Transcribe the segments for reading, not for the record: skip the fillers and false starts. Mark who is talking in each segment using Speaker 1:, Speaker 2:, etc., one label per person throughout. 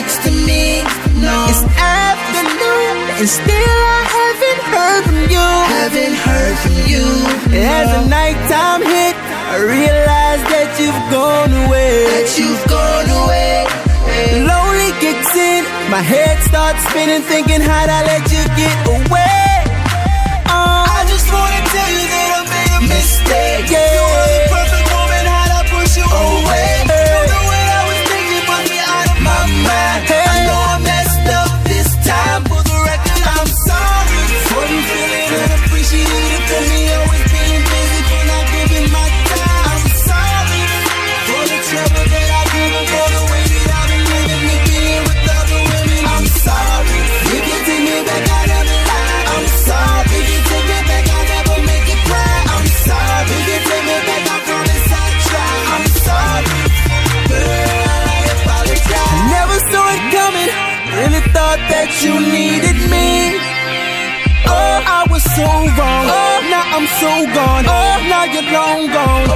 Speaker 1: next to me. No,
Speaker 2: It's afternoon and still I haven't heard from you.
Speaker 1: haven't heard from you.
Speaker 2: As the nighttime hit, I realize that you've gone away.
Speaker 1: That you've gone away.
Speaker 2: Lonely kicks in, my head starts spinning, thinking how'd I let you get away?
Speaker 1: I just wanna tell you that I made a mistake.
Speaker 2: Yeah.
Speaker 1: You were the perfect woman, how'd I push you away? Don't know what I was thinking, put me out of my mind. I know I messed up this time. For the record, I'm sorry for you feeling unappreciated, for me always being busy, for not giving my time. I'm sorry for the trouble that I give and for the way that I've been living, me being with other women. I'm sorry. You can take me back out of the line. I'm sorry. You can take me back, I'll never make it cry. I'm sorry. You can take me back, I promise I try. I'm sorry. Girl, I apologize.
Speaker 2: I never saw it coming, really thought that you needed me. Oh, I was so wrong. Oh, now I'm so gone. Oh, now you're long gone.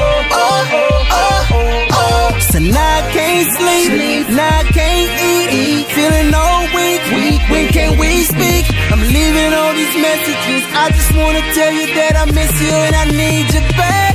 Speaker 2: So now I can't sleep, now I can't eat. Feeling all weak, when can we speak? I'm leaving all these messages, I just wanna tell you that I miss you and I need you back.